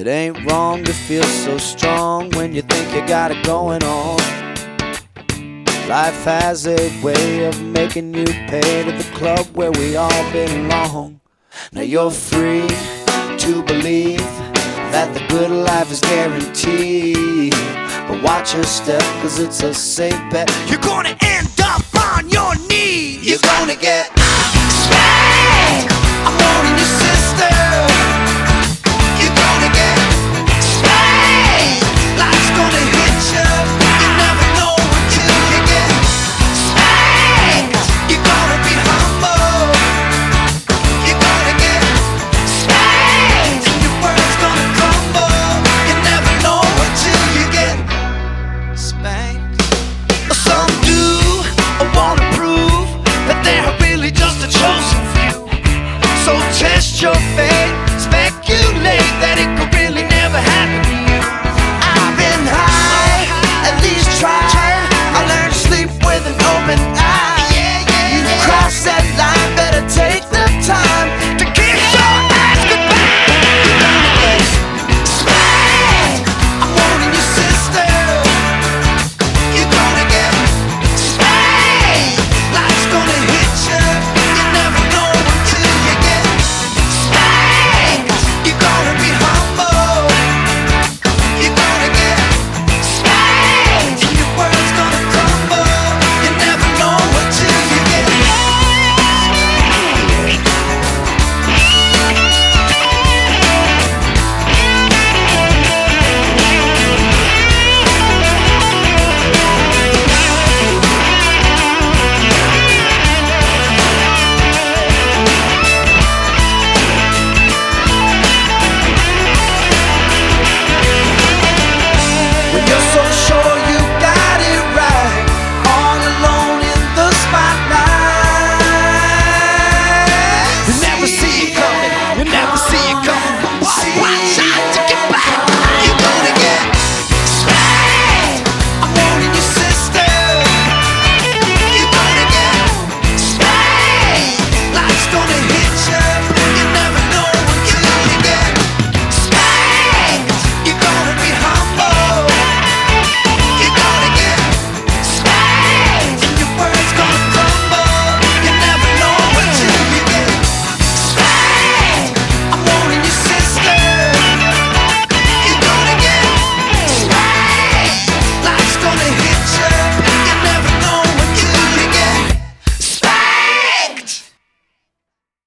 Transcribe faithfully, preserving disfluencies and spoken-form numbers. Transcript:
It ain't wrong to feel so strong when you think you got it going on. Life has a way of making you pay to the club where we all belong. Now you're free to believe that the good life is guaranteed, but watch your step, cause it's a safe bet. You're gonna end up on your knees. You're gonna get spanked. I'm warning your sister. You're gonna get spanked. Life's gonna hit you. You never know until you get spanked. You're gonna be humble. You're gonna get spanked. And your world's gonna crumble. You never know until you get spanked. Some do wanna prove that they're really just a chosen few. So test your faith.